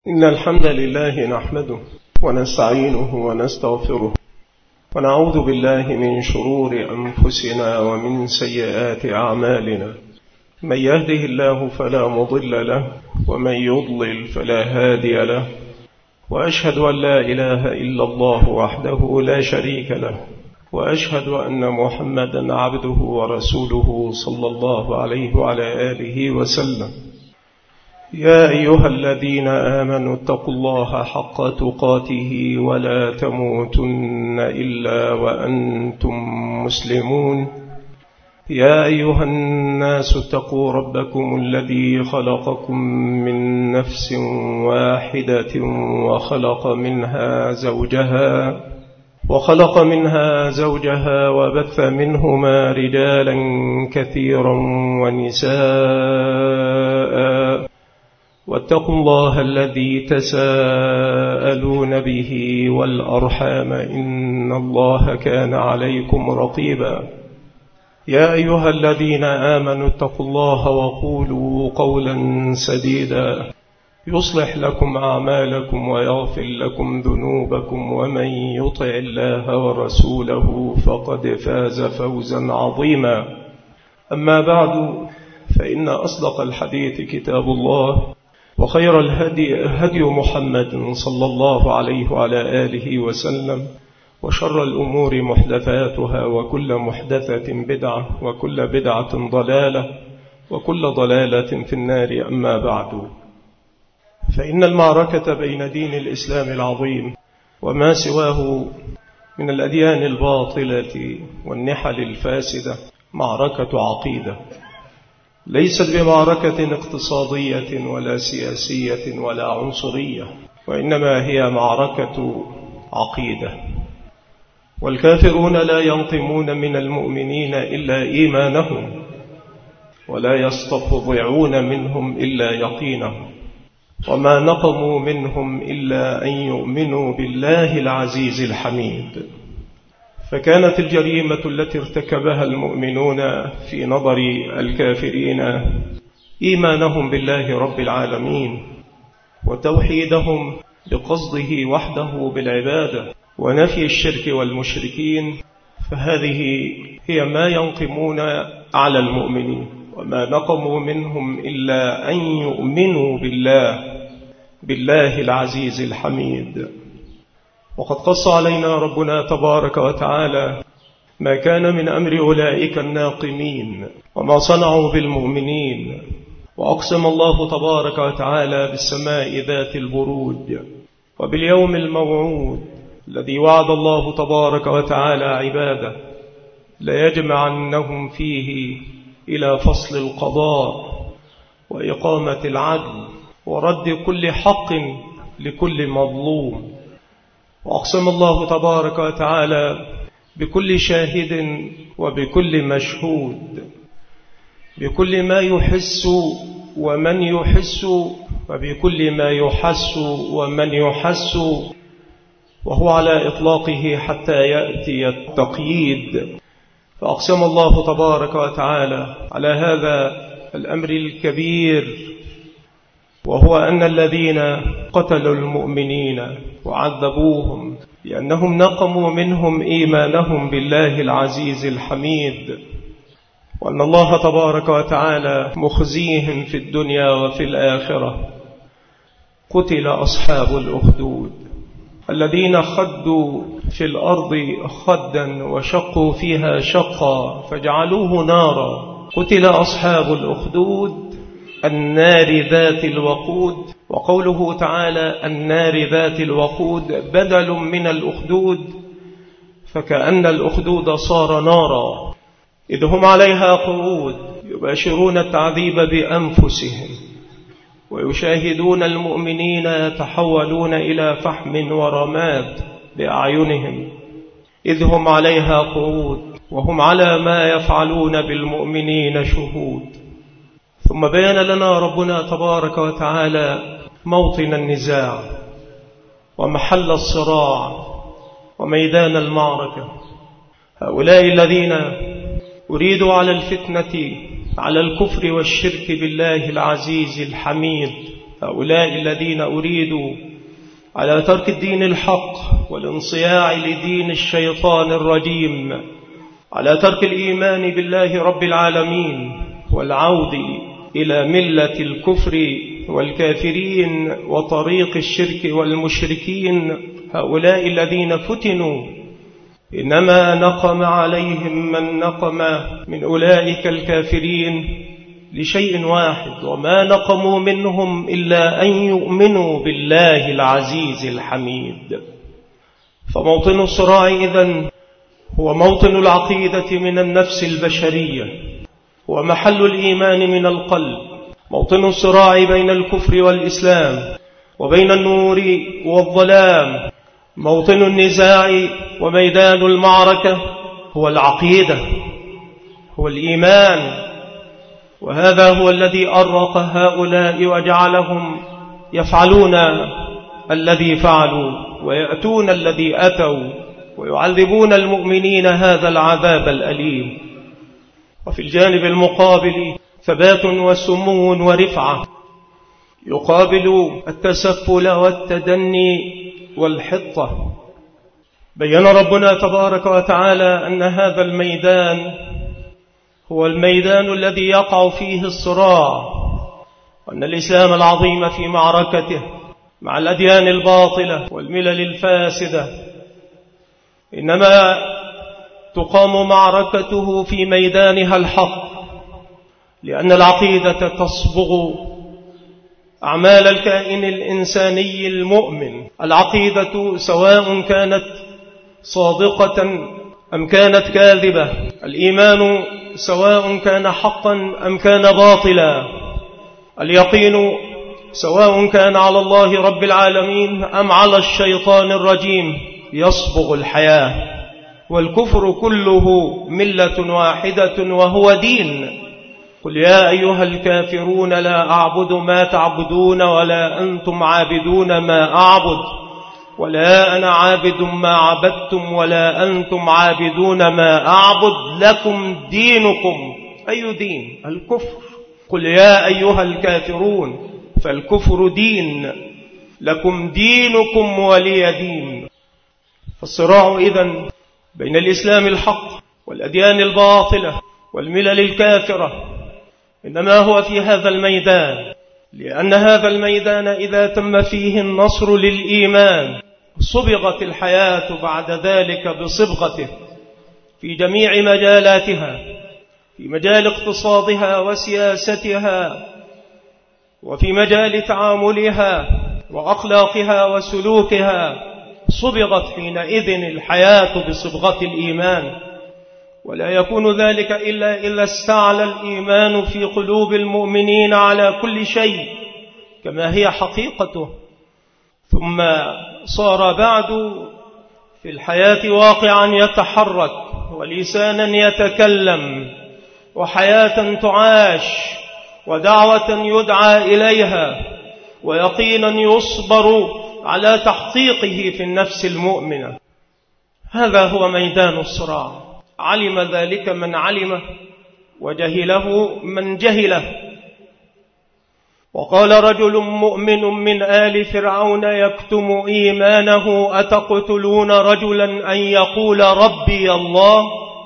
إن الحمد لله نحمده ونستعينه ونستغفره ونعوذ بالله من شرور أنفسنا ومن سيئات أعمالنا. من يهده الله فلا مضل له ومن يضلل فلا هادي له، وأشهد أن لا إله إلا الله وحده لا شريك له، وأشهد أن محمدا عبده ورسوله صلى الله عليه وعلى آله وسلم. يا أيها الذين آمنوا اتقوا الله حق تقاته ولا تموتن إلا وأنتم مسلمون. يا أيها الناس اتقوا ربكم الذي خلقكم من نفس واحدة وخلق منها زوجها وبث منهما رجالا كثيرا ونساء، واتقوا الله الذي تساءلون به والأرحام إن الله كان عليكم رقيبا. يا أيها الذين آمنوا اتقوا الله وقولوا قولا سديدا يصلح لكم أعمالكم ويغفر لكم ذنوبكم، ومن يطع الله ورسوله فقد فاز فوزا عظيما. أما بعد، فإن أصدق الحديث كتاب الله، وخير الهدي هدي محمد صلى الله عليه وعلى آله وسلم، وشر الأمور محدثاتها، وكل محدثة بدعة، وكل بدعة ضلالة، وكل ضلالة في النار. أما بعد، فإن المعركة بين دين الإسلام العظيم وما سواه من الأديان الباطلة والنحل الفاسدة معركة عقيدة، ليست بمعركة اقتصادية ولا سياسية ولا عنصرية، وإنما هي معركة عقيدة. والكافرون لا ينقمون من المؤمنين إلا إيمانهم، ولا يستفضعون منهم إلا يقينهم، وما نقموا منهم إلا أن يؤمنوا بالله العزيز الحميد. فكانت الجريمة التي ارتكبها المؤمنون في نظر الكافرين إيمانهم بالله رب العالمين، وتوحيدهم بقصده وحده بالعبادة، ونفي الشرك والمشركين. فهذه هي ما ينقمون على المؤمنين، وما نقموا منهم إلا أن يؤمنوا بالله العزيز الحميد. وقد قص علينا ربنا تبارك وتعالى ما كان من أمر أولئك الناقمين وما صنعوا بالمؤمنين. وأقسم الله تبارك وتعالى بالسماء ذات البروج وباليوم الموعود الذي وعد الله تبارك وتعالى عباده ليجمعنهم فيه إلى فصل القضاء وإقامة العدل ورد كل حق لكل مظلوم. وأقسم الله تبارك وتعالى بكل شاهد وبكل مشهود، بكل ما يحس ومن يحس، وبكل ما يحس ومن يحس، وهو على إطلاقه حتى يأتي التقييد. فأقسم الله تبارك وتعالى على هذا الأمر الكبير، وهو أن الذين قتلوا المؤمنين وعذبوهم لأنهم نقموا منهم إيمانهم بالله العزيز الحميد، وأن الله تبارك وتعالى مخزيهم في الدنيا وفي الآخرة. قتل أصحاب الأخدود الذين خدوا في الأرض خدا وشقوا فيها شقا فجعلوه نارا. قتل أصحاب الأخدود النار ذات الوقود. وقوله تعالى النار ذات الوقود بدل من الأخدود، فكأن الأخدود صار نارا، إذ هم عليها قعود يباشرون التعذيب بأنفسهم، ويشاهدون المؤمنين يتحولون إلى فحم ورماد بأعينهم، إذ هم عليها قعود وهم على ما يفعلون بالمؤمنين شهود. ثم بيان لنا ربنا تبارك وتعالى موطن النزاع ومحل الصراع وميدان المعركة. هؤلاء الذين أريدوا على الفتنة على الكفر والشرك بالله العزيز الحميد هؤلاء الذين أريدوا على ترك الدين الحق والانصياع لدين الشيطان الرجيم، على ترك الإيمان بالله رب العالمين والعود إلى ملة الكفر والكافرين وطريق الشرك والمشركين. هؤلاء الذين فتنوا إنما نقم عليهم من نقم من أولئك الكافرين لشيء واحد، وما نقموا منهم إلا أن يؤمنوا بالله العزيز الحميد. فموطن الصراع إذن هو موطن العقيدة من النفس البشرية، ومحل الإيمان من القلب، موطن الصراع بين الكفر والإسلام وبين النور والظلام، موطن النزاع وميدان المعركة هو العقيدة، هو الإيمان. وهذا هو الذي أرق هؤلاء وجعلهم يفعلون الذي فعلوا ويأتون الذي أتوا ويعذبون المؤمنين هذا العذاب الأليم. وفي الجانب المقابل ثبات وسمو ورفعة يقابل التسفل والتدني والحطة. بيّن ربنا تبارك وتعالى أن هذا الميدان هو الميدان الذي يقع فيه الصراع، وأن الإسلام العظيم في معركته مع الأديان الباطلة والملل الفاسدة إنما تقام معركته في ميدانها الحق، لأن العقيدة تصبغ أعمال الكائن الإنساني المؤمن. العقيدة سواء كانت صادقة أم كانت كاذبة، الإيمان سواء كان حقا أم كان باطلا، اليقين سواء كان على الله رب العالمين أم على الشيطان الرجيم يصبغ الحياة. والكفر كله ملة واحدة وهو دين. قل يا أيها الكافرون لا أعبد ما تعبدون ولا أنتم عابدون ما أعبد ولا أنا عابد ما عبدتم ولا أنتم عابدون ما أعبد لكم دينكم. أي دين؟ الكفر. قل يا أيها الكافرون، فالكفر دين، لكم دينكم ولي دين. فالصراع إذن بين الإسلام الحق والأديان الباطلة والملل الكافرة إنما هو في هذا الميدان، لأن هذا الميدان إذا تم فيه النصر للإيمان صبغت الحياة بعد ذلك بصبغته في جميع مجالاتها، في مجال اقتصادها وسياستها، وفي مجال تعاملها وأخلاقها وسلوكها. صبغت حينئذ الحياة بصبغة الإيمان، ولا يكون ذلك إلا إذا استعلى الإيمان في قلوب المؤمنين على كل شيء كما هي حقيقته، ثم صار بعد في الحياة واقعا يتحرك ولسانا يتكلم وحياة تعاش ودعوة يدعى إليها ويقينا يصبر على تحقيقه في النفس المؤمنة. هذا هو ميدان الصراع. علم ذلك من علمه وجهله من جهله. وقال رجل مؤمن من آل فرعون يكتم إيمانه أتقتلون رجلا أن يقول ربي الله؟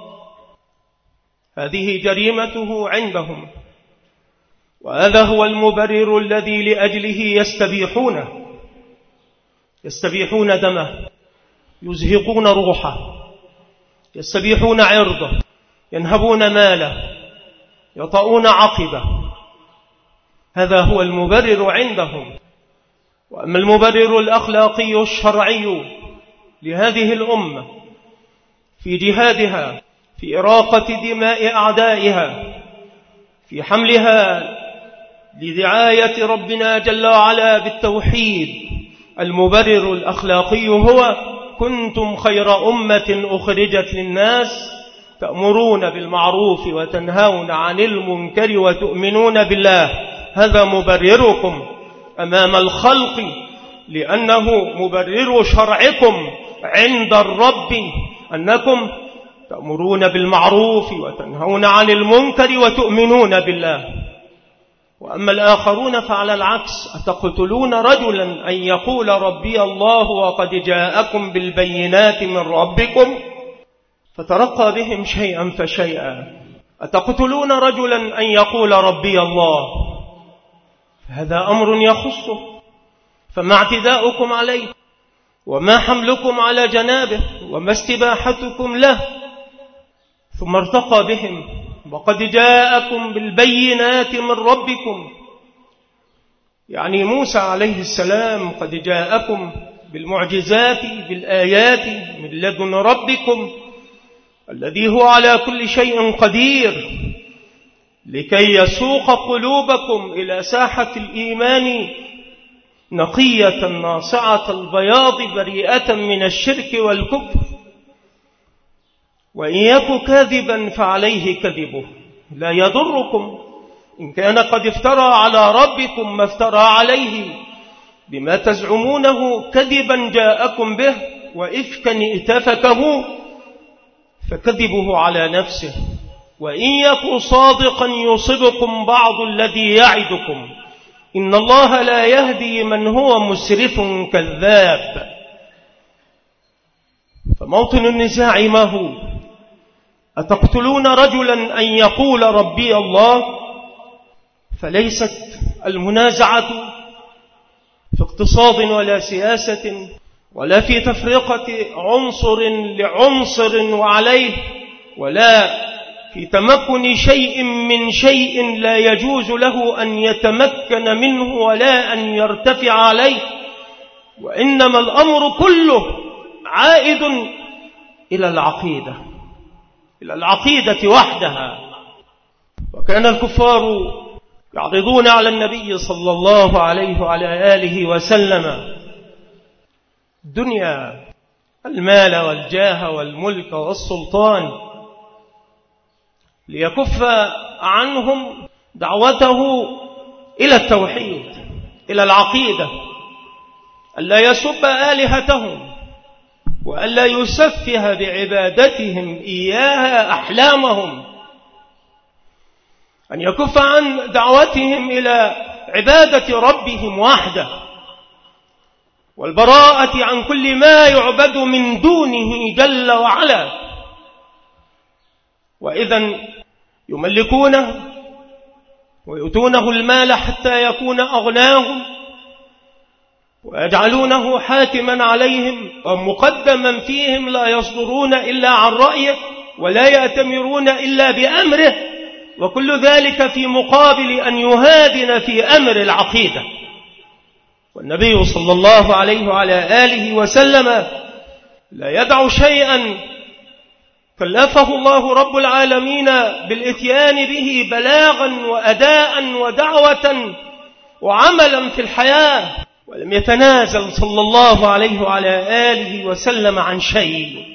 هذه جريمته عندهم، وهذا هو المبرر الذي لأجله يستبيحون دمه، يزهقون روحه، يستبيحون عرضه، ينهبون ماله، يطؤون عقبه. هذا هو المبرر عندهم. وأما المبرر الأخلاقي الشرعي لهذه الأمة في جهادها، في إراقة دماء أعدائها، في حملها لدعاية ربنا جل وعلا بالتوحيد، المبرر الأخلاقي هو كنتم خير أمة أخرجت للناس تأمرون بالمعروف وتنهون عن المنكر وتؤمنون بالله. هذا مبرركم أمام الخلق، لأنه مبرر شرعكم عند الرب، أنكم تأمرون بالمعروف وتنهون عن المنكر وتؤمنون بالله. وأما الآخرون فعلى العكس: أتقتلون رجلا أن يقول ربي الله وقد جاءكم بالبينات من ربكم؟ فترقى بهم شيئا فشيئا. أتقتلون رجلا أن يقول ربي الله؟ هذا أمر يخصه، فما اعتداؤكم عليه، وما حملكم على جنابه، وما استباحتكم له؟ ثم ارتقى بهم: وقد جاءكم بالبينات من ربكم، يعني موسى عليه السلام قد جاءكم بالمعجزات بالآيات من لدن ربكم الذي هو على كل شيء قدير، لكي يسوق قلوبكم إلى ساحة الإيمان نقية ناصعة البياض بريئة من الشرك والكفر. وإن يك كاذبا فعليه كذبه، لا يضركم إن كان قد افترى على ربكم ما افترى عليه، بما تزعمونه كذبا جاءكم به وإفكا ائتفكه، فكذبه على نفسه. وإن يك صادقا يصبكم بعض الذي يعدكم، إن الله لا يهدي من هو مسرف كذاب. فموطن النزاع ما هو؟ أتقتلون رجلا أن يقول ربي الله؟ فليست المنازعة في اقتصاد ولا سياسة ولا في تفرقة عنصر لعنصر وعليه، ولا في تمكن شيء من شيء لا يجوز له أن يتمكن منه ولا أن يرتفع عليه، وإنما الأمر كله عائد إلى العقيدة، إلى العقيدة وحدها. وكان الكفار يعرضون على النبي صلى الله عليه وعلى آله وسلم الدنيا، المال والجاه والملك والسلطان، ليكف عنهم دعوته إلى التوحيد، إلى العقيدة، ألا يسب آلهتهم، وألا يسفه بعبادتهم إياها أحلامهم، أن يكف عن دعوتهم إلى عبادة ربهم وحده، والبراءة عن كل ما يعبد من دونه جل وعلا. وإذن يملكونه ويؤتونه المال حتى يكون أغناهم، ويجعلونه حاكما عليهم ومقدما فيهم، لا يصدرون إلا عن رأيه ولا يأتمرون إلا بأمره، وكل ذلك في مقابل أن يهادن في أمر العقيدة. والنبي صلى الله عليه وعلى آله وسلم لا يدع شيئا كلفه الله رب العالمين بالإتيان به بلاغا وأداء ودعوة وعملا في الحياة، ولم يتنازل صلى الله عليه وعلى آله وسلم عن شيء،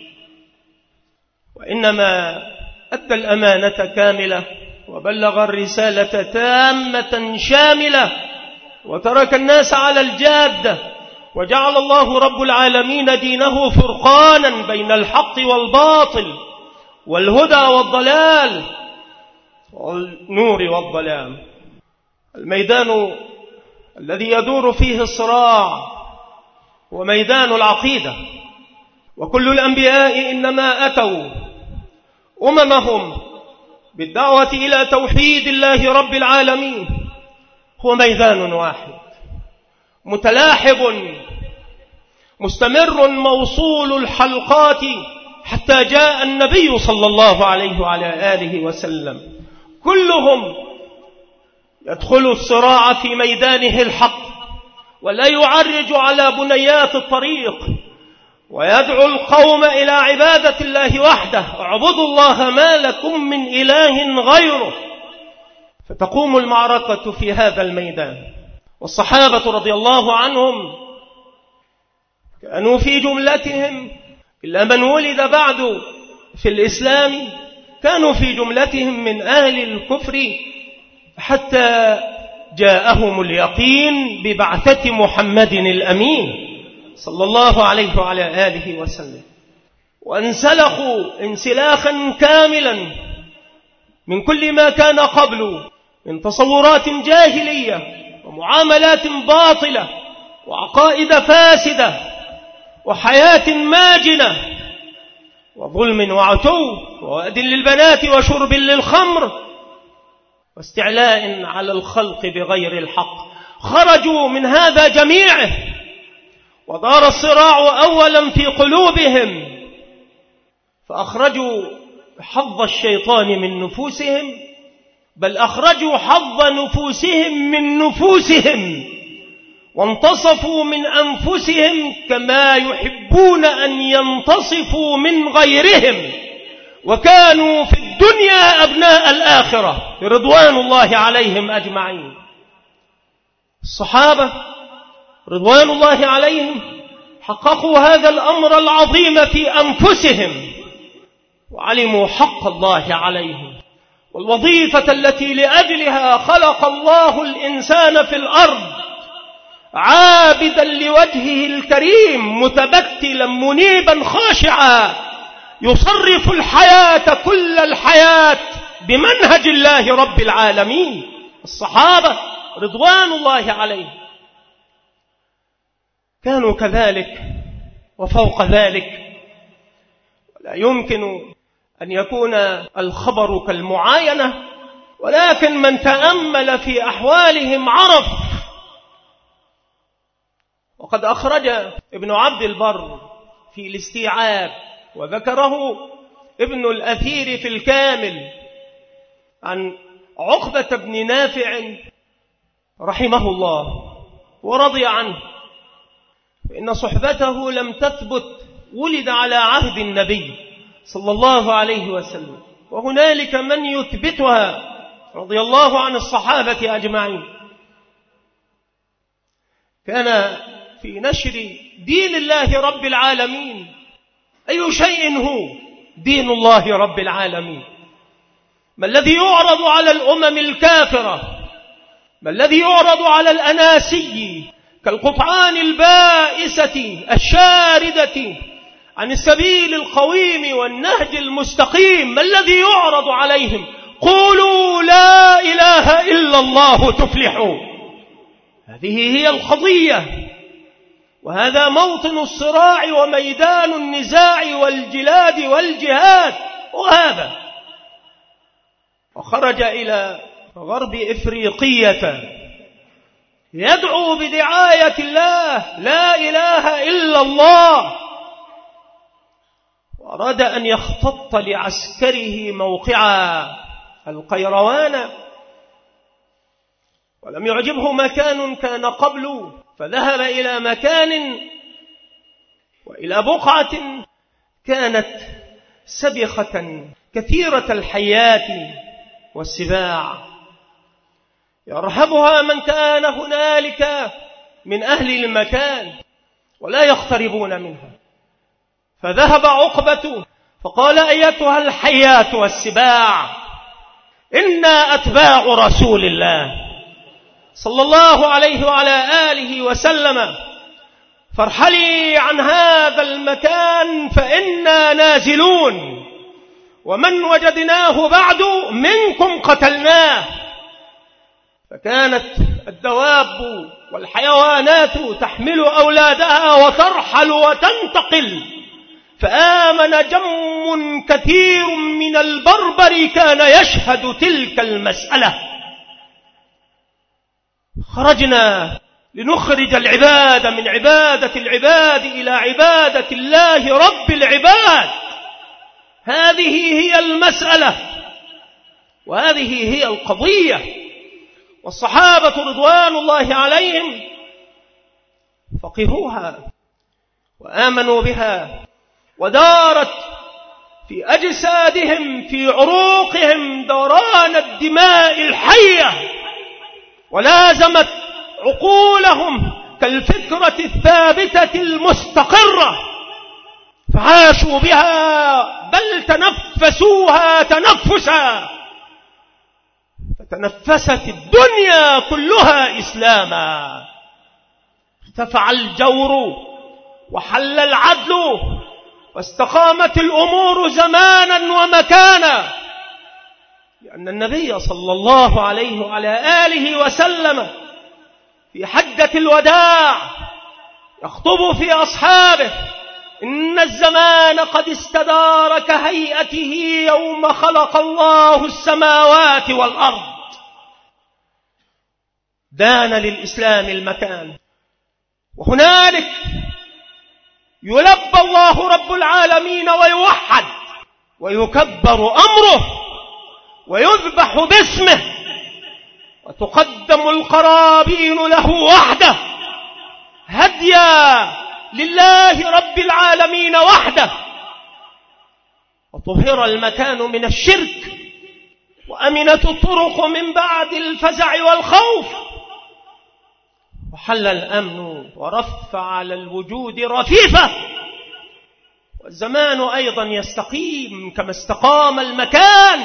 وإنما أدى الأمانة كاملة وبلغ الرسالة تامة شاملة، وترك الناس على الجادة، وجعل الله رب العالمين دينه فرقانا بين الحق والباطل، والهدى والضلال، والنور والظلام. الميدان الذي يدور فيه الصراع هو ميدان العقيدة، وكل الأنبياء إنما أتوا أممهم بالدعوة إلى توحيد الله رب العالمين. هو ميدان واحد متلاحب مستمر موصول الحلقات حتى جاء النبي صلى الله عليه وعلى آله وسلم، كلهم يدخل الصراع في ميدانه الحق، ولا يعرج على بنيات الطريق، ويدعو القوم إلى عبادة الله وحده: اعبدوا الله ما لكم من إله غيره. فتقوم المعركة في هذا الميدان. والصحابة رضي الله عنهم كانوا في جملتهم، إلا من ولد بعد في الإسلام، كانوا في جملتهم من أهل الكفر حتى جاءهم اليقين ببعثة محمد الأمين صلى الله عليه وعلى آله وسلم، وانسلخوا انسلاخا كاملا من كل ما كان قبل، من تصورات جاهلية ومعاملات باطلة وعقائد فاسدة وحياة ماجنة وظلم وعتو ووأد للبنات وشرب للخمر واستعلاء على الخلق بغير الحق. خرجوا من هذا جميعه ودار الصراع أولا في قلوبهم، فأخرجوا حظ الشيطان من نفوسهم، بل أخرجوا حظ نفوسهم من نفوسهم، وانتصفوا من أنفسهم كما يحبون أن ينتصفوا من غيرهم، وكانوا في الدنيا أبناء الآخرة رضوان الله عليهم أجمعين. الصحابة رضوان الله عليهم حققوا هذا الأمر العظيم في أنفسهم، وعلموا حق الله عليهم والوظيفة التي لأجلها خلق الله الإنسان في الأرض، عابدا لوجهه الكريم متبتلا منيبا خاشعا، يصرف الحياة كل الحياة بمنهج الله رب العالمين. الصحابة رضوان الله عليهم كانوا كذلك وفوق ذلك. ولا يمكن أن يكون الخبر كالمعاينة، ولكن من تأمل في أحوالهم عرف. وقد أخرج ابن عبد البر في الاستيعاب وذكره ابن الأثير في الكامل عن عقبة بن نافع رحمه الله ورضي عنه، فإن صحبته لم تثبت، ولد على عهد النبي صلى الله عليه وسلم، وهنالك من يثبتها رضي الله عن الصحابة أجمعين. كان في نشر دين الله رب العالمين. أي شيء هو دين الله رب العالمين؟ ما الذي يعرض على الأمم الكافرة؟ ما الذي يعرض على الأناسي كالقطعان البائسة الشاردة عن السبيل القويم والنهج المستقيم؟ ما الذي يعرض عليهم؟ قولوا لا إله إلا الله تفلحوا. هذه هي القضية، وهذا موطن الصراع وميدان النزاع والجلاد والجهاد. وهذا وخرج إلى غرب إفريقية يدعو بدعاية الله لا إله إلا الله، وأراد أن يختط لعسكره موقعا القيروان، ولم يعجبه مكان كان قبله، فذهب إلى مكان وإلى بقعة كانت سبخة كثيرة الحيات والسباع، يرهبها من كان هنالك من أهل المكان ولا يقتربون منها. فذهب عقبة فقال: أيتها الحيات والسباع، إنا أتباع رسول الله صلى الله عليه وعلى آله وسلم، فارحلي عن هذا المكان فإنا نازلون، ومن وجدناه بعد منكم قتلناه. فكانت الدواب والحيوانات تحمل أولادها وترحل وتنتقل، فآمن جم كثير من البربر كان يشهد تلك المسألة. خرجنا لنخرج العباد من عبادة العباد إلى عبادة الله رب العباد. هذه هي المسألة وهذه هي القضية. والصحابة رضوان الله عليهم فقهوها وآمنوا بها، ودارت في أجسادهم في عروقهم دوران الدماء الحية، ولازمت عقولهم كالفكرة الثابتة المستقرة، فعاشوا بها بل تنفسوها تنفسا، فتنفست الدنيا كلها إسلاما. ارتفع الجور وحل العدل واستقامت الأمور زمانا ومكانا. لأن النبي صلى الله عليه وعلى آله وسلم في حجة الوداع يخطب في أصحابه: إن الزمان قد استدار كهيئته يوم خلق الله السماوات والأرض. دان للإسلام المكان، وهنالك يلبى الله رب العالمين ويوحد ويكبر أمره ويذبح باسمه وتقدم القرابين له وحده هديا لله رب العالمين وحده، وطهر المكان من الشرك وأمنت الطرق من بعد الفزع والخوف، وحل الأمن ورف على الوجود رفيفة، والزمان أيضا يستقيم كما استقام المكان،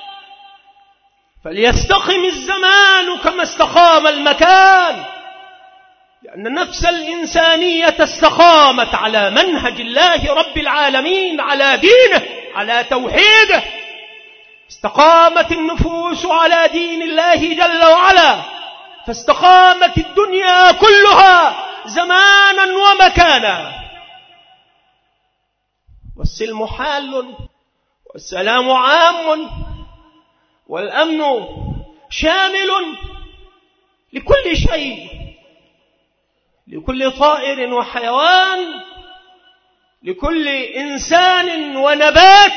فليستقم الزمان كما استقام المكان، لأن النفس الإنسانية استقامت على منهج الله رب العالمين، على دينه، على توحيده. استقامت النفوس على دين الله جل وعلا، فاستقامت الدنيا كلها زمانا ومكانا. والسلم حال والسلام عام والأمن شامل لكل شيء، لكل طائر وحيوان، لكل إنسان ونبات.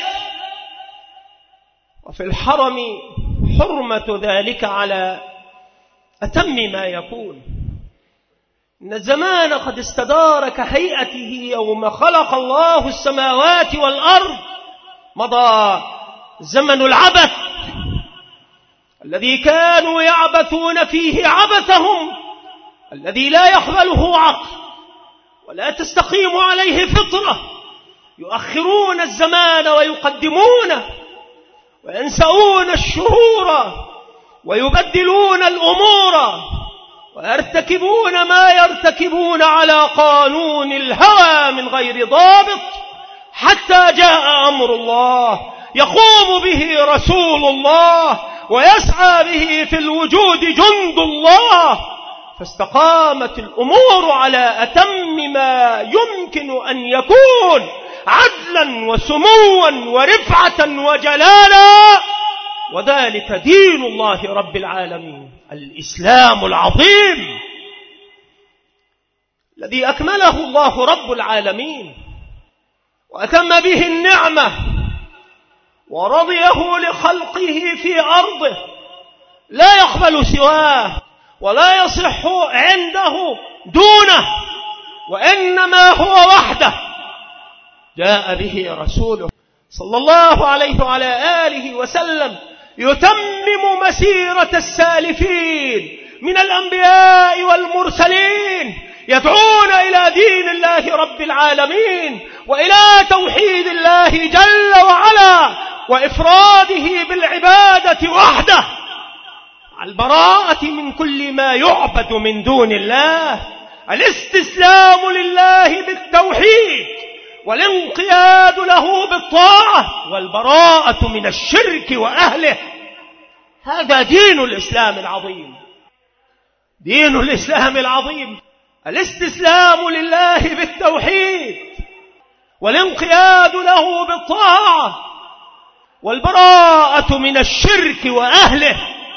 وفي الحرم حرمة ذلك على أتم ما يكون. إن الزمان قد استدار كهيئته يوم خلق الله السماوات والأرض. مضى زمن العبث الذي كانوا يعبثون فيه عبثهم، الذي لا يقبله عقل ولا تستقيم عليه فطرة. يؤخرون الزمان ويقدمونه، وينسؤون الشهور ويبدلون الأمور، ويرتكبون ما يرتكبون على قانون الهوى من غير ضابط، حتى جاء أمر الله يقوم به رسول الله ويسعى به في الوجود جند الله. فاستقامت الأمور على أتم ما يمكن أن يكون، عدلا وسموا ورفعة وجلالا، وذلك دين الله رب العالمين، الإسلام العظيم الذي أكمله الله رب العالمين وأتم به النعمة ورضيه لخلقه في أرضه، لا يقبل سواه ولا يصح عنده دونه، وإنما هو وحده. جاء به رسوله صلى الله عليه وعلى آله وسلم يتمم مسيرة السالفين من الأنبياء والمرسلين، يدعون إلى دين الله رب العالمين وإلى توحيد الله جل وعلا وإفراده بالعبادة وحده، البراءة من كل ما يعبد من دون الله، الاستسلام لله بالتوحيد والانقياد له بالطاعة، والبراءة من الشرك وأهله. هذا دين الإسلام العظيم، دين الإسلام العظيم، الاستسلام لله بالتوحيد والانقياد له بالطاعة والبراءة من الشرك وأهله.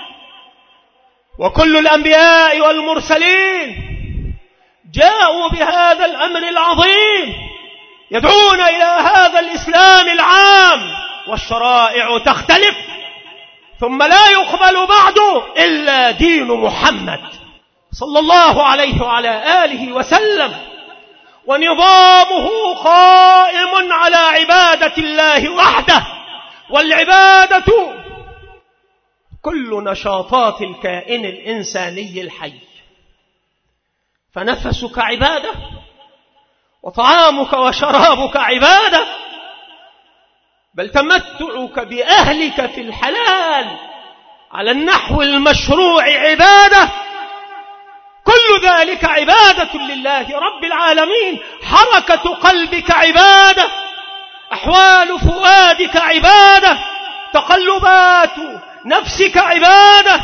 وكل الأنبياء والمرسلين جاءوا بهذا الأمر العظيم، يدعون إلى هذا الإسلام العام، والشرائع تختلف، ثم لا يقبل بعده إلا دين محمد صلى الله عليه وعلى آله وسلم، ونظامه قائم على عبادة الله وحده. والعبادة كل نشاطات الكائن الإنساني الحي، فنفسك عبادة، وطعامك وشرابك عبادة، بل تمتعك بأهلك في الحلال على النحو المشروع عبادة. كل ذلك عبادة لله رب العالمين. حركة قلبك عبادة، أحوال فؤادك عبادة، تقلبات نفسك عبادة.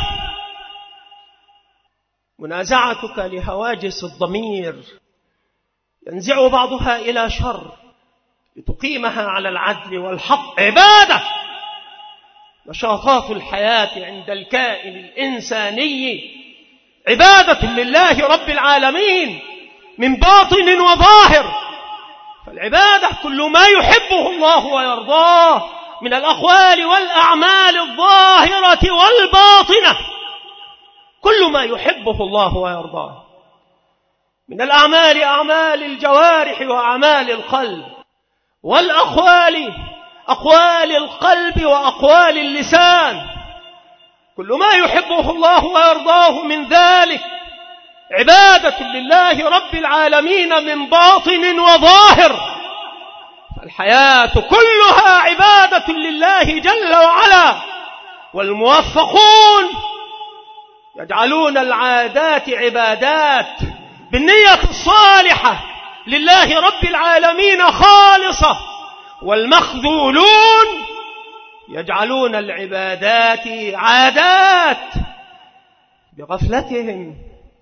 منازعتك لهواجس الضمير ينزع بعضها إلى شر لتقيمها على العدل والحق عبادة. نشاطات الحياة عند الكائن الإنساني عبادة لله رب العالمين من باطن وظاهر. فالعبادة كل ما يحبه الله ويرضاه من الأقوال والأعمال الظاهرة والباطنة، كل ما يحبه الله ويرضاه من الأعمال، أعمال الجوارح وأعمال القلب، والأقوال أقوال القلب وأقوال اللسان، كل ما يحبه الله ويرضاه من ذلك عبادة لله رب العالمين من باطن وظاهر. فالحياة كلها عبادة لله جل وعلا. والموفقون يجعلون العادات عبادات بالنية الصالحة لله رب العالمين خالصة، والمخذولون يجعلون العبادات عادات بغفلتهم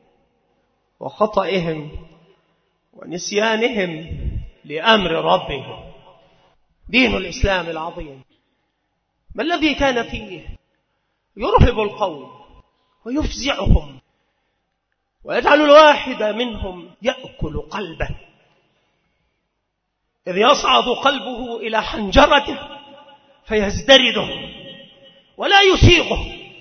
وخطئهم ونسيانهم لأمر ربهم. دين الإسلام العظيم ما الذي كان فيه يرهب القوم ويفزعهم ويجعل الواحد منهم يأكل قلبه، إذ يصعد قلبه إلى حنجرته فيزدرده ولا يسيغه.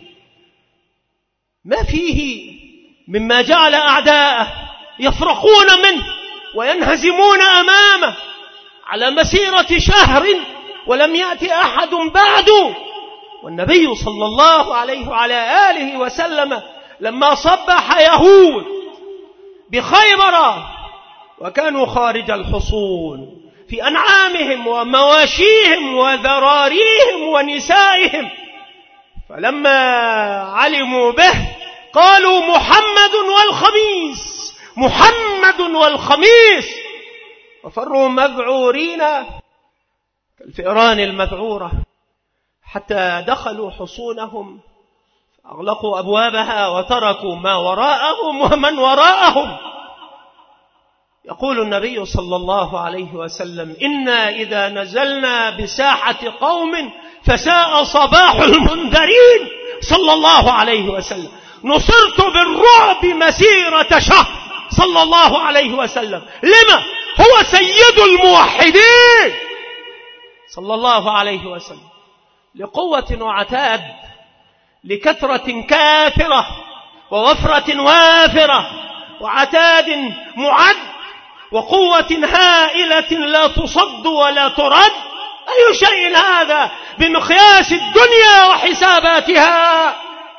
ما فيه مما جعل أعداءه يفرقون منه وينهزمون أمامه على مسيرة شهر ولم يأتي أحد بعده. والنبي صلى الله عليه وعلى آله وسلم لما صبح يهود بخيبر وكانوا خارج الحصون في أنعامهم ومواشيهم وذراريهم ونسائهم، فلما علموا به قالوا محمد والخميس، محمد والخميس، وفروا مذعورين كالفئران المذعورة حتى دخلوا حصونهم فأغلقوا أبوابها وتركوا ما وراءهم ومن وراءهم. يقول النبي صلى الله عليه وسلم: إنا إذا نزلنا بساحة قوم فساء صباح المنذرين. صلى الله عليه وسلم: نصرت بالرعب مسيرة شهر. صلى الله عليه وسلم. لما؟ هو سيد الموحدين صلى الله عليه وسلم، لقوة وعتاد، لكثرة كافرة ووفرة وافرة وعتاد معد وقوة هائلة لا تصد ولا ترد. أي شيء هذا بمقياس الدنيا وحساباتها؟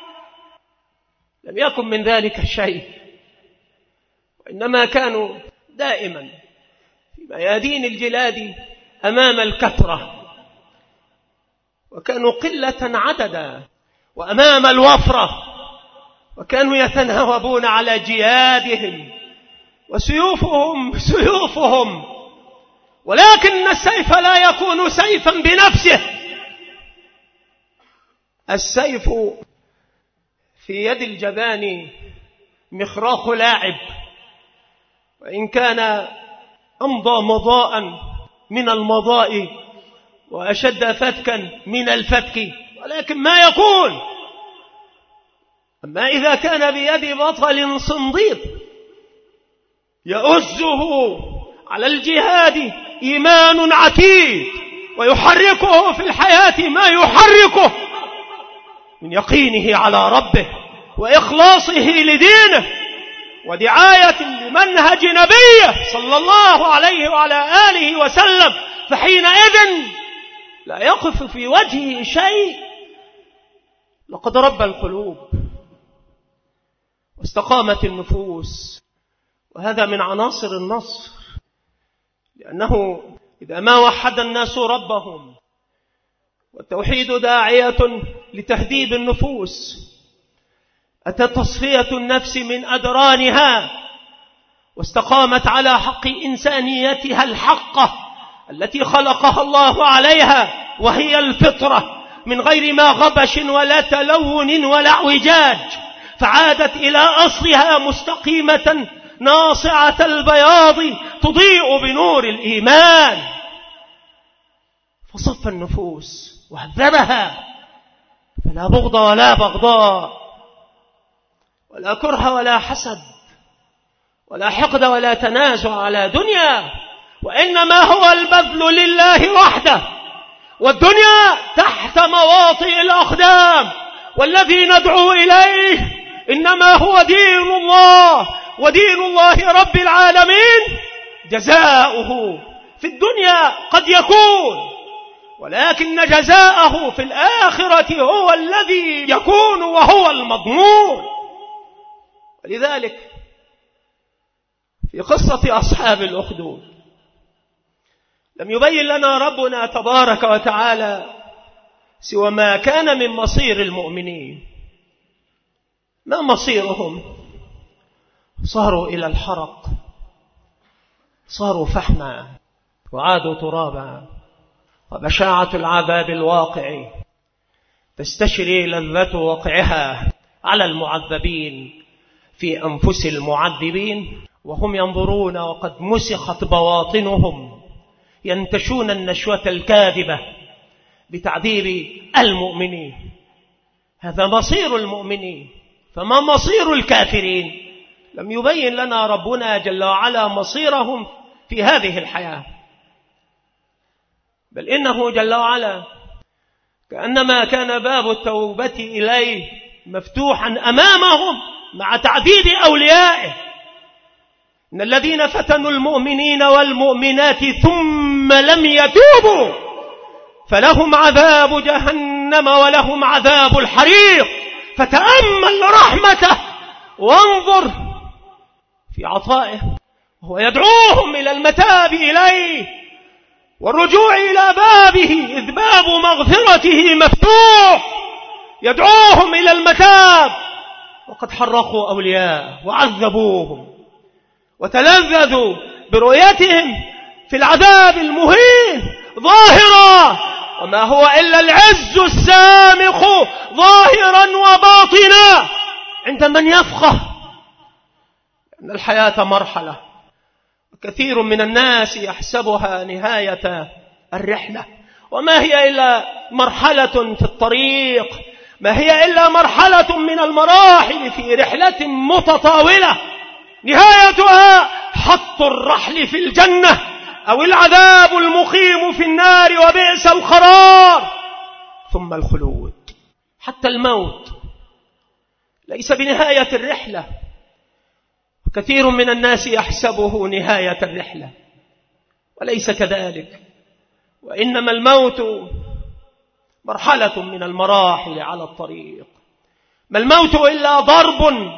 لم يكن من ذلك الشيء، وإنما كانوا دائما في ميادين الجلاد أمام الكثرة، وكانوا قلة عددا وأمام الوفرة، وكانوا يتناوبون على جيادهم وسيوفهم سيوفهم، ولكن السيف لا يكون سيفا بنفسه. السيف في يد الجبان مخراق لاعب، وإن كان أمضى مضاء من المضاء وأشد فتكا من الفتك، ولكن ما يكون. أما إذا كان بيد بطل صنديد يؤزه على الجهاد إيمان عتيد ويحركه في الحياة ما يحركه من يقينه على ربه وإخلاصه لدينه ودعاية لمنهج نبيه صلى الله عليه وعلى آله وسلم، فحينئذ لا يقف في وجهه شيء. لقد رب القلوب واستقامت النفوس، وهذا من عناصر النصر، لأنه إذا ما وحد الناس ربهم، والتوحيد داعية لتهذيب النفوس، أتى تصفية النفس من أدرانها واستقامت على حق إنسانيتها الحقة التي خلقها الله عليها، وهي الفطرة، من غير ما غبش ولا تلون ولا اعوجاج، فعادت إلى أصلها مستقيمة ناصعة البياض تضيء بنور الإيمان. فصف النفوس وهذبها، فلا بغض ولا بغضاء ولا كره ولا حسد ولا حقد ولا تنازع على دنيا، وإنما هو البذل لله وحده، والدنيا تحت مواطئ الأقدام، والذي ندعو إليه إنما هو دين الله، ودين الله رب العالمين جزاؤه في الدنيا قد يكون، ولكن جزاءه في الآخرة هو الذي يكون وهو المضمون. ولذلك في قصة أصحاب الأخدود لم يبين لنا ربنا تبارك وتعالى سوى ما كان من مصير المؤمنين. ما مصيرهم؟ صاروا إلى الحرق، صاروا فحما وعادوا ترابا، وبشاعة العذاب الواقع تستشري لذة وقعها على المعذبين في أنفس المعذبين، وهم ينظرون وقد مسخت بواطنهم، ينتشون النشوة الكاذبة بتعذيب المؤمنين. هذا مصير المؤمنين، فما مصير الكافرين؟ لم يبين لنا ربنا جل وعلا مصيرهم في هذه الحياة، بل إنه جل وعلا كأنما كان باب التوبة إليه مفتوحا أمامهم مع تعذيب أوليائه. إن الذين فتنوا المؤمنين والمؤمنات ثم لم يتوبوا فلهم عذاب جهنم ولهم عذاب الحريق. فتأمل رحمته وانظر في عطائه، وهو يدعوهم إلى المتاب إليه والرجوع إلى بابه، إذ باب مغفرته مفتوح، يدعوهم إلى المتاب، وقد حرقوا أولياء وعذبوهم وتلذذوا برؤيتهم في العذاب المهين ظاهرا، وما هو إلا العز السامخ ظاهرا وباطنا عند من يفقه أن الحياة مرحلة، وكثير من الناس يحسبها نهاية الرحلة، وما هي إلا مرحلة في الطريق، ما هي إلا مرحلة من المراحل في رحلة متطاولة نهايتها حط الرحل في الجنة أو العذاب المقيم في النار وبئس القرار، ثم الخلود. حتى الموت ليس بنهاية الرحلة، كثير من الناس يحسبه نهاية الرحلة، وليس كذلك، وإنما الموت مرحلة من المراحل على الطريق. ما الموت إلا ضرب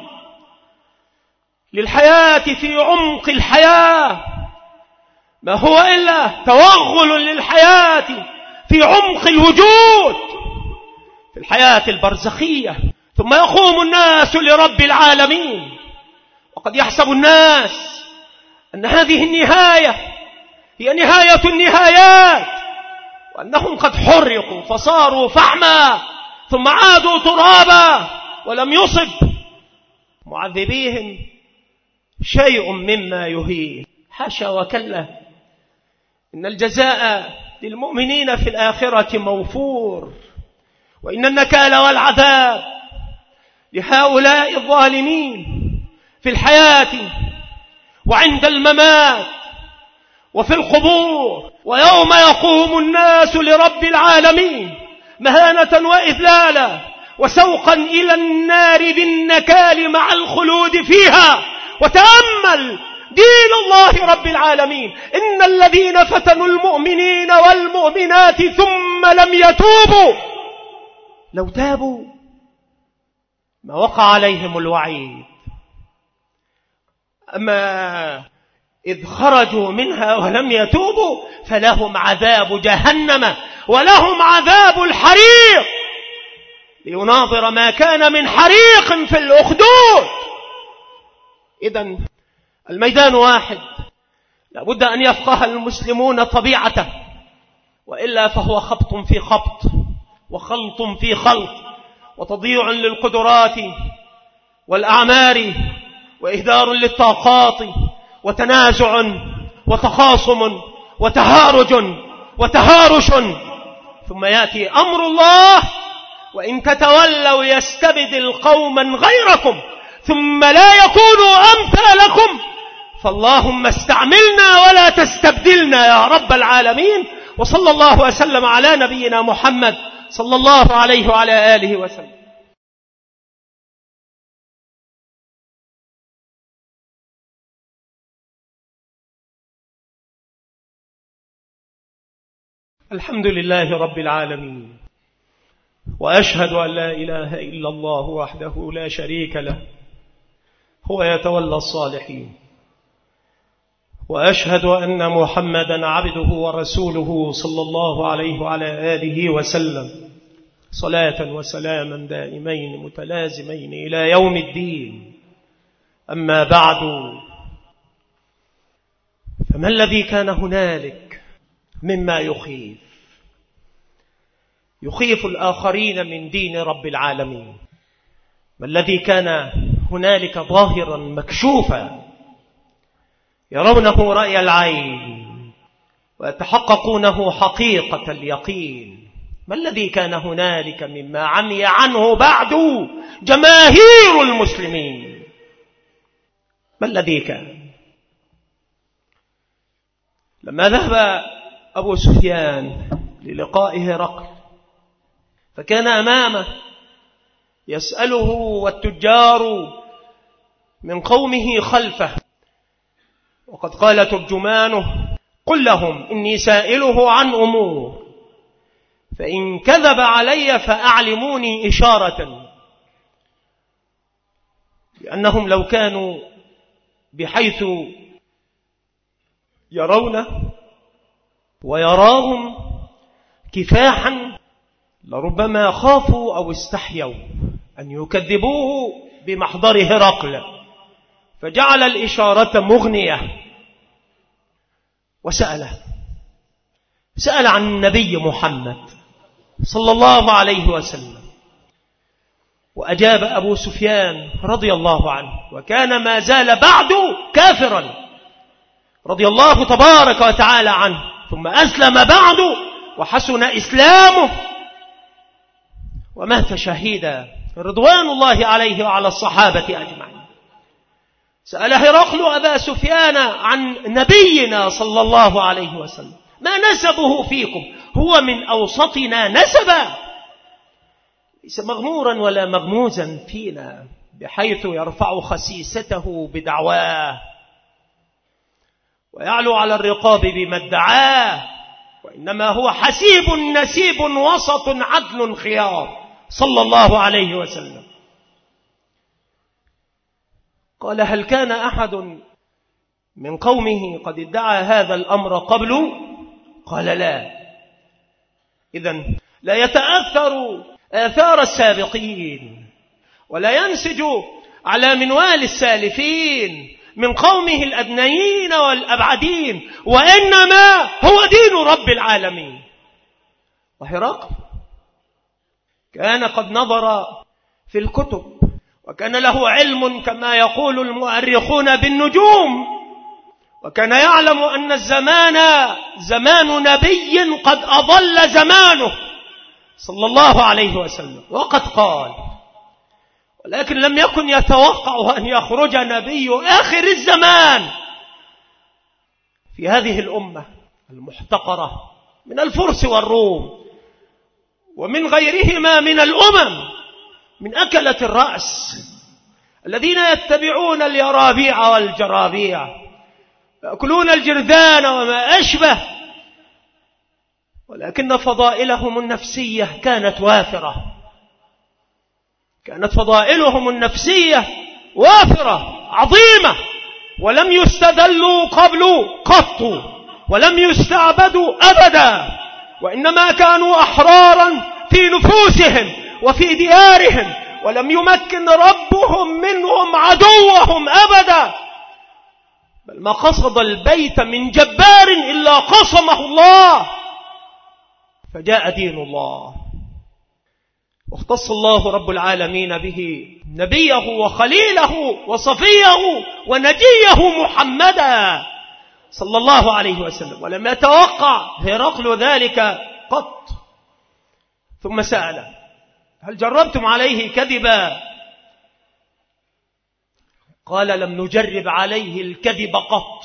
للحياة في عمق الحياة، ما هو إلا توغل للحياة في عمق الوجود في الحياة البرزخية. ثم يقوم الناس لرب العالمين، وقد يحسب الناس أن هذه النهاية هي نهاية النهايات، وأنهم قد حرقوا فصاروا فحما ثم عادوا ترابا، ولم يصب معذبيهم شيء مما يهين. حاشا وكلا، إن الجزاء للمؤمنين في الآخرة موفور، وإن النكال والعذاب لهؤلاء الظالمين في الحياة وعند الممات وفي القبور، ويوم يقوم الناس لرب العالمين مهانة وإذلالا وسوقا إلى النار بالنكال مع الخلود فيها. وتأمل دين الله رب العالمين، إن الذين فتنوا المؤمنين والمؤمنات ثم لم يتوبوا لو تابوا ما وقع عليهم الوعيد، أما إذ خرجوا منها ولم يتوبوا فلهم عذاب جهنم ولهم عذاب الحريق، ليناظر ما كان من حريق في الأخدود. إذن الميدان واحد، لابد أن يفقه المسلمون طبيعته، وإلا فهو خبط في خبط وخلط في خلط، وتضييع للقدرات والأعمار، وإهدار للطاقات، وتنازع وتخاصم وتهارج وتهارش. ثم يأتي أمر الله: وإن تتولوا يستبدل قوما غيركم ثم لا يكونوا أمثالكم. فاللهم استعملنا ولا تستبدلنا يا رب العالمين. وصلى الله وسلم على نبينا محمد صلى الله عليه وعلى آله وسلم. الحمد لله رب العالمين، وأشهد أن لا إله إلا الله وحده لا شريك له، هو يتولى الصالحين. وأشهد أن محمدا عبده ورسوله صلى الله عليه وعلى آله وسلم، صلاة وسلاما دائمين متلازمين إلى يوم الدين. أما بعد، فما الذي كان هنالك مما يخيف الآخرين من دين رب العالمين؟ ما الذي كان هنالك ظاهرا مكشوفا يرونه رأي العين ويتحققونه حقيقة اليقين؟ ما الذي كان هنالك مما عمي عنه بعد جماهير المسلمين؟ ما الذي كان؟ لما ذهب أبو سفيان للقاء هرقل، فكان أمامه يسأله والتجار من قومه خلفه، وقد قال ترجمانه: قل لهم إني سائله عن أمور، فإن كذب علي فأعلموني إشارة. لأنهم لو كانوا بحيث يرونه ويراهم كفاحا لربما خافوا أو استحيوا أن يكذبوه بمحضر هرقل، فجعل الإشارة مغنية سأل عن النبي محمد صلى الله عليه وسلم. وأجاب أبو سفيان رضي الله عنه، وكان ما زال بعد كافرا رضي الله تبارك وتعالى عنه، ثم أسلم بعد وحسن إسلامه ومات شهيدا رضوان الله عليه وعلى الصحابة أجمعين. سأل هرقل أبا سفيان عن نبينا صلى الله عليه وسلم: ما نسبه فيكم؟ هو من أوسطنا نسبا، ليس مغمورا ولا مغموزا فينا بحيث يرفع خسيسته بدعواه ويعلو على الرقاب بما ادعاه، وإنما هو حسيب نسيب وسط عدل خيار صلى الله عليه وسلم. قال: هل كان أحد من قومه قد ادعى هذا الأمر قبل؟ قال: لا. إذن لا يتأثر آثار السابقين ولا ينسج على منوال السالفين من قومه الأدنيين والأبعدين، وإنما هو دين رب العالمين. وهرقل كان قد نظر في الكتب، وكان له علم كما يقول المؤرخون بالنجوم، وكان يعلم أن الزمان زمان نبي قد أضل زمانه صلى الله عليه وسلم. وقد قال: ولكن لم يكن يتوقع أن يخرج نبي آخر الزمان في هذه الأمة المحتقرة من الفرس والروم ومن غيرهما من الأمم، من أكلة الرأس الذين يتبعون اليرابيع والجرابيع، يأكلون الجرذان وما أشبه، ولكن فضائلهم النفسية كانت وافرة، كانت فضائلهم النفسية وافرة عظيمة، ولم يستذلوا قبل قط، ولم يستعبدوا أبدا، وإنما كانوا أحرارا في نفوسهم وفي ديارهم، ولم يمكن ربهم منهم عدوهم أبدا، بل ما قصد البيت من جبار إلا قصمه الله. فجاء دين الله واختص الله رب العالمين به نبيه وخليله وصفيه ونجيه محمدا صلى الله عليه وسلم، ولم يتوقع هرقل ذلك قط. ثم سأل: هل جربتم عليه كذبا؟ قال: لم نجرب عليه الكذب قط.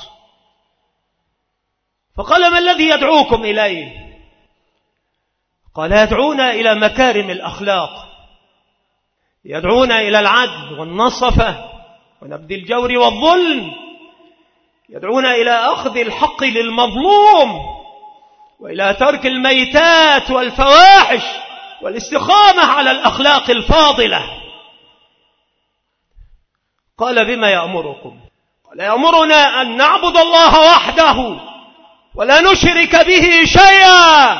فقال: ما الذي يدعوكم إليه؟ قال: يدعونا إلى مكارم الأخلاق، يدعونا إلى العدل والنصفة ونبذ الجور والظلم، يدعونا إلى أخذ الحق للمظلوم، وإلى ترك الميتات والفواحش والاستقامة على الأخلاق الفاضلة. قال: بما يأمركم؟ قال: يأمرنا أن نعبد الله وحده ولا نشرك به شيئا.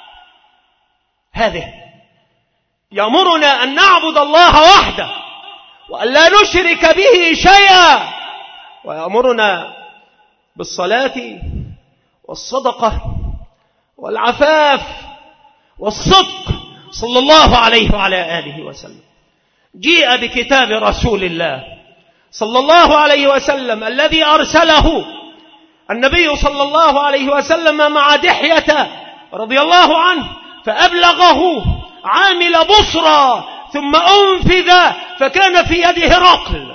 هذه يأمرنا أن نعبد الله وحده وأن لا نشرك به شيئا، ويأمرنا بالصلاة والصدقة والعفاف والصدق صلى الله عليه وعلى آله وسلم. جيء بكتاب رسول الله صلى الله عليه وسلم الذي أرسله النبي صلى الله عليه وسلم مع دحية رضي الله عنه، فأبلغه عامل بصرى ثم أنفذ فكان في يد هرقل.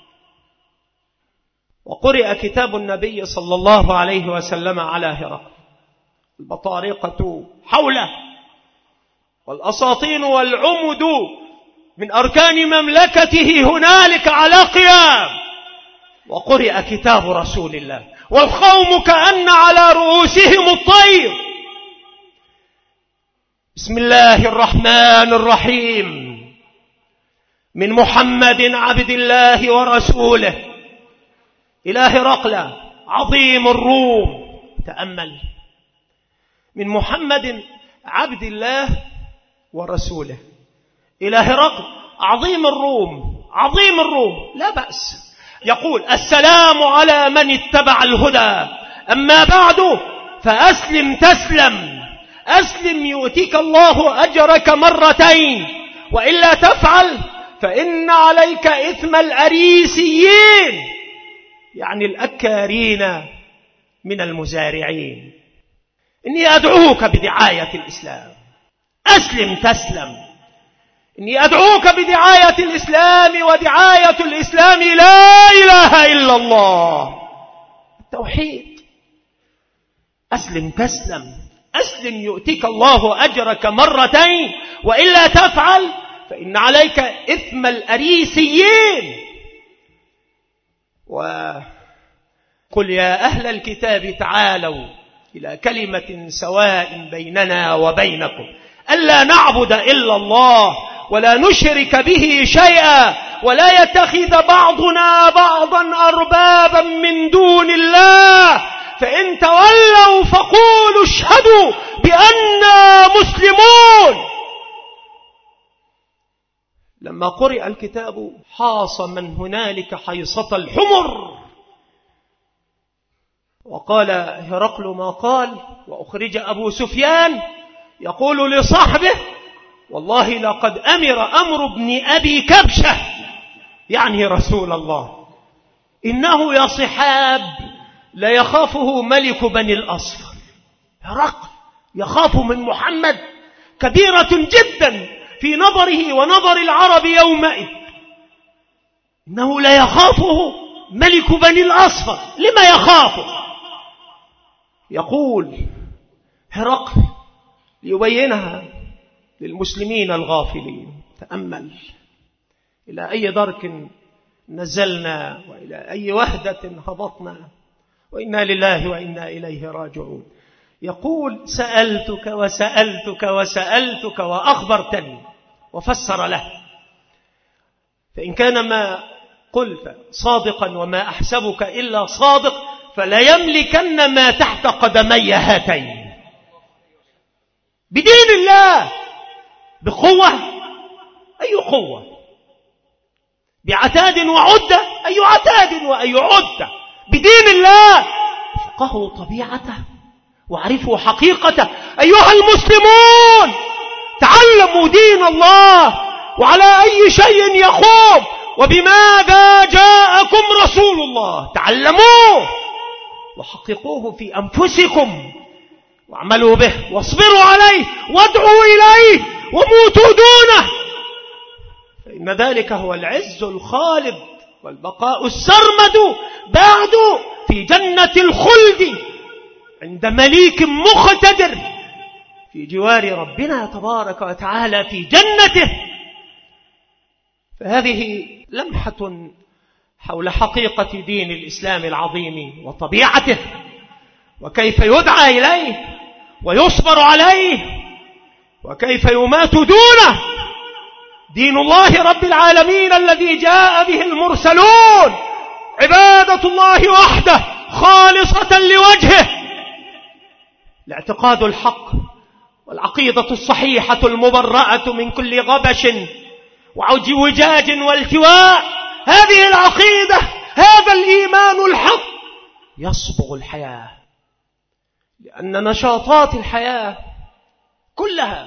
وقرئ كتاب النبي صلى الله عليه وسلم على هرقل، البطارقة حوله والأساطين والعمد من أركان مملكته هنالك على قيام. وقرئ كتاب رسول الله والقوم كأن على رؤوسهم الطير. بسم الله الرحمن الرحيم. من محمد عبد الله ورسوله إلى هرقل عظيم الروم. تأمل، من محمد عبد الله ورسوله إلى هرقل عظيم الروم. عظيم الروم لا بأس. يقول: السلام على من اتبع الهدى، أما بعد فأسلم تسلم. أسلم يؤتيك الله أجرك مرتين، وإلا تفعل فإن عليك إثم الأريسيين، يعني الأكارين من المزارعين. إني أدعوك بدعاية الإسلام، أسلم تسلم. إني أدعوك بدعاية الإسلام، ودعاية الإسلام لا إله إلا الله، التوحيد. أسلم تسلم. أسلم يؤتيك الله أجرك مرتين، وإلا تفعل فإن عليك إثم الأريسيين. وقل يا أهل الكتاب تعالوا إلى كلمة سواء بيننا وبينكم ألا نعبد إلا الله ولا نشرك به شيئا ولا يتخذ بعضنا بعضا أربابا من دون الله، فإن تولوا فقولوا اشهدوا بأننا مسلمون. لما قرئ الكتاب حاص من هنالك حيصة الحمر، وقال هرقل ما قال. وأخرج أبو سفيان يقول لصاحبه: والله لقد أمر ابن أبي كبشة، يعني رسول الله، إنه يا صحاب لا يخافه ملك بني الأصفر. هرقل يخاف من محمد كبيرة جدا في نظره ونظر العرب يومئذ. إنه لا يخافه ملك بني الأصفر. لما يخافه؟ يقول هرقل ليبينها للمسلمين الغافلين. تأمل إلى أي درك نزلنا وإلى أي وهدة هبطنا، وإنا لله وإنا إليه راجعون. يقول: سألتك وسألتك وسألتك وأخبرتني، وفسر له: فإن كان ما قلت صادقا وما أحسبك إلا صادق فلا يملكن ما تحت قدمي هاتين. بدين الله، بقوة، أي قوة؟ بعتاد وعدة، أي عتاد وأي عدة؟ بدين الله. فقهوا طبيعته وعرفوا حقيقته. أيها المسلمون، تعالوا تعلموا دين الله وعلى أي شيء يقوم وبماذا جاءكم رسول الله. تعلموه وحققوه في أنفسكم واعملوا به واصبروا عليه وادعوا إليه وموتوا دونه، فإن ذلك هو العز الخالد والبقاء السرمد بعد في جنة الخلد عند مليك مقتدر في جوار ربنا تبارك وتعالى في جنته. فهذه لمحة حول حقيقة دين الإسلام العظيم وطبيعته وكيف يدعى إليه ويصبر عليه وكيف يمات دونه. دين الله رب العالمين الذي جاء به المرسلون عبادة الله وحده خالصة لوجهه، الاعتقاد الحق والعقيدة الصحيحة المبرأة من كل غبش وعوجاج والتواء. هذه العقيدة هذا الإيمان الحق يصبغ الحياة، لأن نشاطات الحياة كلها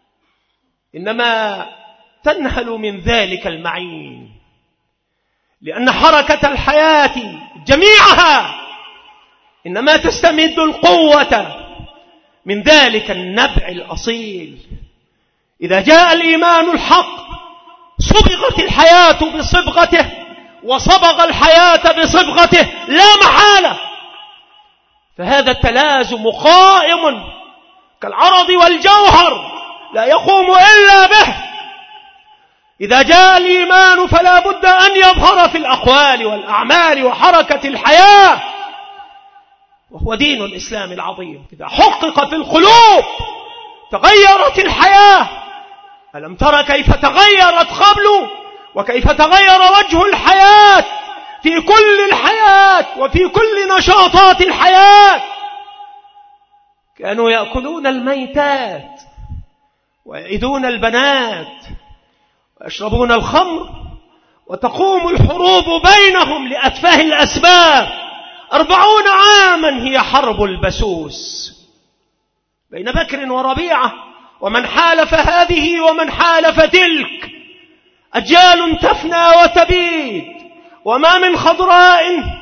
إنما تنهل من ذلك المعين، لأن حركة الحياة جميعها إنما تستمد القوة من ذلك النبع الأصيل. إذا جاء الإيمان الحق صبغت الحياة بصبغته وصبغ الحياة بصبغته لا محالة. فهذا التلازم قائم كالعرض والجوهر لا يقوم إلا به. إذا جاء الإيمان فلا بد أن يظهر في الأقوال والأعمال وحركة الحياة، وهو دين الإسلام العظيم. إذا حقق في القلوب تغيرت الحياة. ألم ترى كيف تغيرت قبل وكيف تغير وجه الحياة في كل الحياة وفي كل نشاطات الحياة؟ كانوا يأكلون الميتات ويعيدون البنات ويشربون الخمر وتقوم الحروب بينهم لأتفه الأسباب. 40 عاما هي حرب البسوس بين بكر وربيعة ومن حالف هذه ومن حالف تلك. أجيال تفنى وتبيد وما من خضراء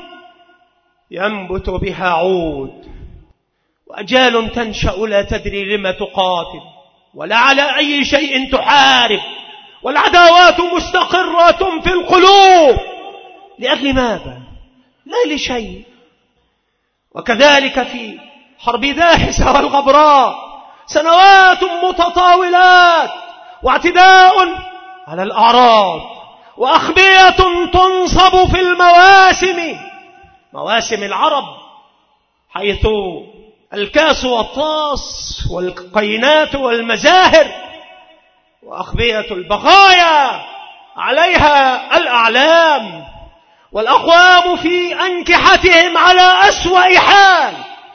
ينبت بها عود، وأجيال تنشأ لا تدري لما تقاتل ولا على أي شيء تحارب، والعداوات مستقرة في القلوب. لأجل ماذا؟ لا لشيء. وكذلك في حرب داحس والغبراء سنوات متطاولات واعتداء على الأعراض وأخبية تنصب في المواسم، مواسم العرب، حيث الكاس والطاس والقينات والمزاهر، وأخبية البغايا عليها الأعلام، والأقوام في أنكحتهم على أسوأ حال.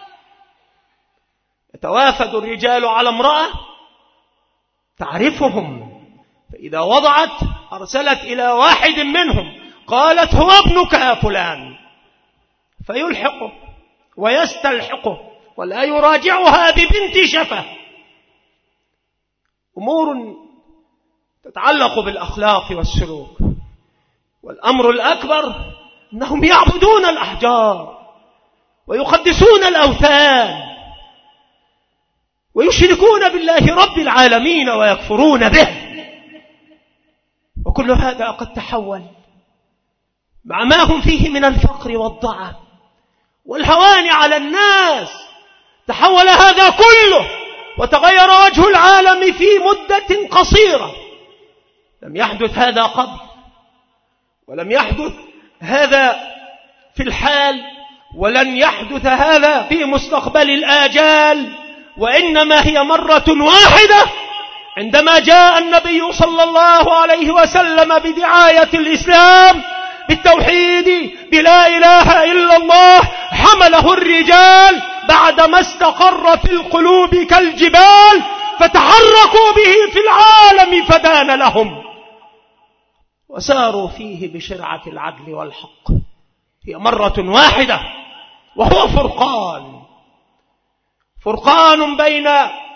يتوافد الرجال على امرأة تعرفهم، فإذا وضعت أرسلت إلى واحد منهم قالت هو ابنك يا فلان، فيلحقه ويستلحقه ولا يراجعها ببنت شفة. أمور تتعلق بالأخلاق والسلوك. والأمر الأكبر أنهم يعبدون الأحجار ويقدسون الأوثان ويشركون بالله رب العالمين ويكفرون به. وكل هذا قد تحول مع ما هم فيه من الفقر والضعف والهوان على الناس. تحول هذا كله وتغير وجه العالم في مدة قصيرة. لم يحدث هذا قبل ولم يحدث هذا في الحال ولن يحدث هذا في مستقبل الآجال، وإنما هي مرة واحدة عندما جاء النبي صلى الله عليه وسلم بدعاية الإسلام بالتوحيد بلا إله إلا الله. حمله الرجال بعدما استقر في القلوب كالجبال فتحركوا به في العالم فدان لهم وساروا فيه بشرعة العدل والحق. هي مرة واحدة، وهو فرقان بين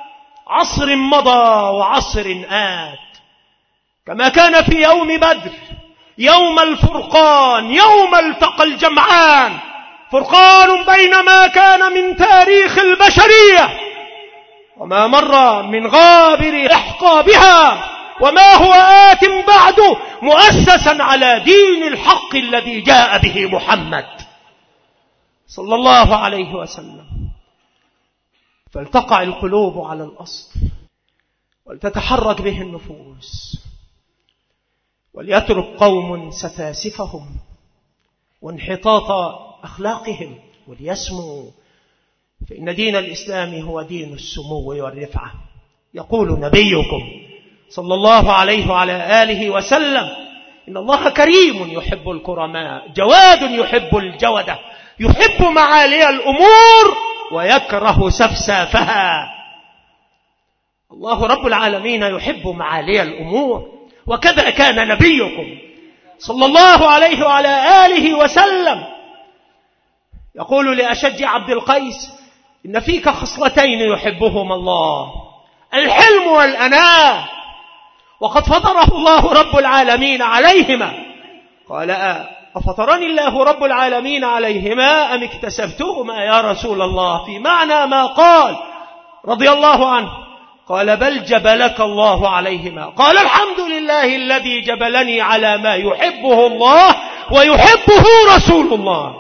عصر مضى وعصر آت، كما كان في يوم بدر، يوم الفرقان، يوم التقى الجمعان، فرقان بين ما كان من تاريخ البشرية وما مر من غابر إحقابها وما هو آت بعد، مؤسسا على دين الحق الذي جاء به محمد صلى الله عليه وسلم. فلتقع القلوب على الأصل ولتتحرك به النفوس، وليترك قوم سفاسفهم وانحطاط أخلاقهم وليسموا، فإن دين الإسلام هو دين السمو والرفعة. يقول نبيكم صلى الله عليه وعلى آله وسلم: إن الله كريم يحب الكرماء، جواد يحب الجودة، يحب معالي الأمور ويكره سفسافها. الله رب العالمين يحب معالي الأمور، وكذا كان نبيكم صلى الله عليه وعلى آله وسلم يقول لأشج عبد القيس: إن فيك خصلتين يحبهما الله، الحلم والأناة، وقد فطره الله رب العالمين عليهما. قال: أفطرني الله رب العالمين عليهما أم اكتسبتهما يا رسول الله؟ في معنى ما قال رضي الله عنه. قال: بل جبلك الله عليهما. قال: الحمد لله الذي جبلني على ما يحبه الله ويحبه رسول الله.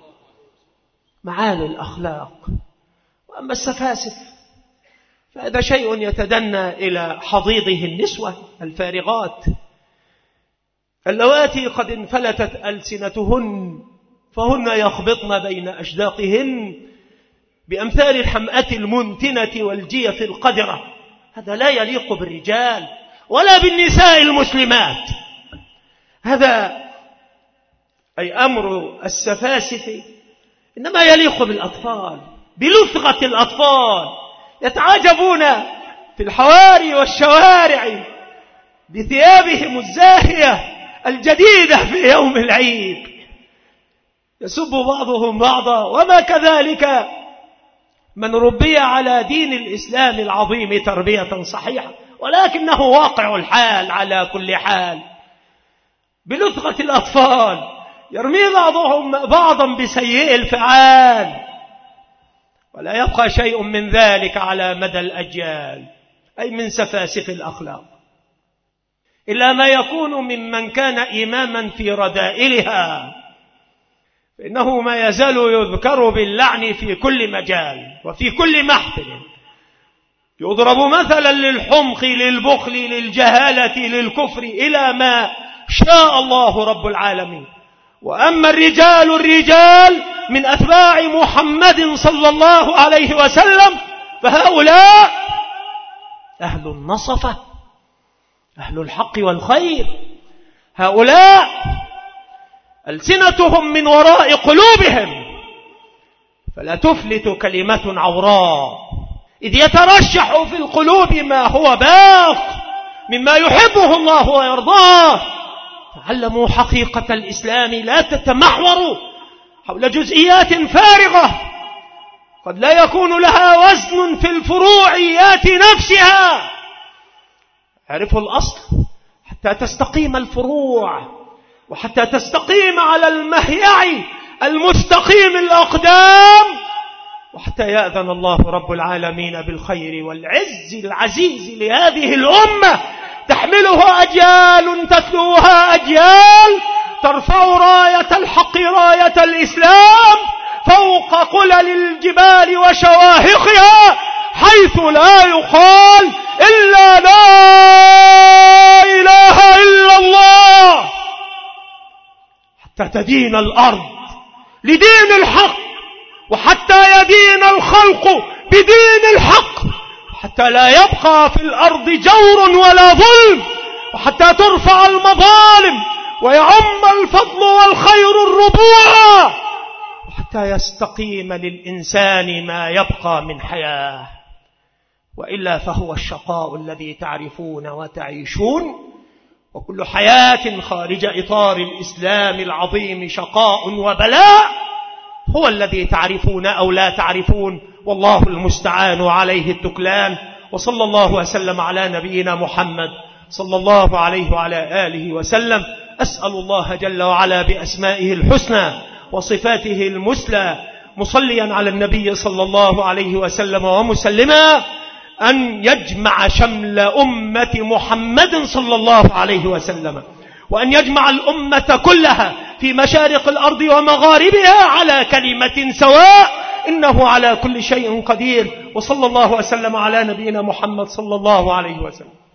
معالي الأخلاق. وأما السفاسف فهذا شيء يتدنى إلى حضيضه النسوة الفارغات اللواتي قد انفلتت ألسنتهن فهن يخبطن بين أشداقهن بأمثال الحمأة المنتنة والجيف القدرة. هذا لا يليق بالرجال ولا بالنساء المسلمات. هذا أي أمر السفاسف إنما يليق بالأطفال، بلثغة الأطفال، يتعجبون في الحواري والشوارع بثيابهم الزاهية الجديدة في يوم العيد، يسب بعضهم بعضا. وما كذلك من ربي على دين الإسلام العظيم تربية صحيحة، ولكنه واقع الحال على كل حال. بلثغة الأطفال يرمي بعضهم بعضا بسيء الفعال، ولا يبقى شيء من ذلك على مدى الأجيال، أي من سفاسف الأخلاق، إلا ما يكون ممن كان إماما في رذائلها، فإنه ما يزال يذكر باللعن في كل مجال وفي كل محفل. يضرب مثلا للحمق، للبخل، للجهالة، للكفر، إلى ما شاء الله رب العالمين. وأما الرجال من أتباع محمد صلى الله عليه وسلم فهؤلاء أهل النصفة، أهل الحق والخير. هؤلاء ألسنتهم من وراء قلوبهم، فلا تفلت كلمة عوراء، إذ يترشح في القلوب ما هو باق مما يحبه الله ويرضاه. تعلموا حقيقة الإسلام، لا تتمحوروا حول جزئيات فارغة قد لا يكون لها وزن في الفروعيات نفسها. اعرفوا الأصل حتى تستقيم الفروع، وحتى تستقيم على المهيع المستقيم الأقدام، وحتى يأذن الله رب العالمين بالخير والعز العزيز لهذه الأمة تحملها أجيال تتلوها أجيال، ترفع راية الحق، راية الإسلام فوق قلل الجبال وشواهقها، حيث لا يقال إلا لا إله إلا الله، حتى تدين الأرض لدين الحق، وحتى يدين الخلق بدين الحق، حتى لا يبقى في الأرض جور ولا ظلم، وحتى ترفع المظالم ويعم الفضل والخير الربوع، وحتى يستقيم للإنسان ما يبقى من حياة. وإلا فهو الشقاء الذي تعرفون وتعيشون، وكل حياة خارج إطار الإسلام العظيم شقاء وبلاء، هو الذي تعرفون أو لا تعرفون، والله المستعان عليه التكلان. وصلى الله وسلم على نبينا محمد صلى الله عليه وعلى آله وسلم. أسأل الله جل وعلا بأسمائه الحسنى وصفاته المثلى مصليا على النبي صلى الله عليه وسلم ومسلما أن يجمع شمل أمة محمد صلى الله عليه وسلم، وأن يجمع الأمة كلها في مشارق الأرض ومغاربها على كلمة سواء، إنه على كل شيء قدير. وصلى الله وسلم على نبينا محمد صلى الله عليه وسلم.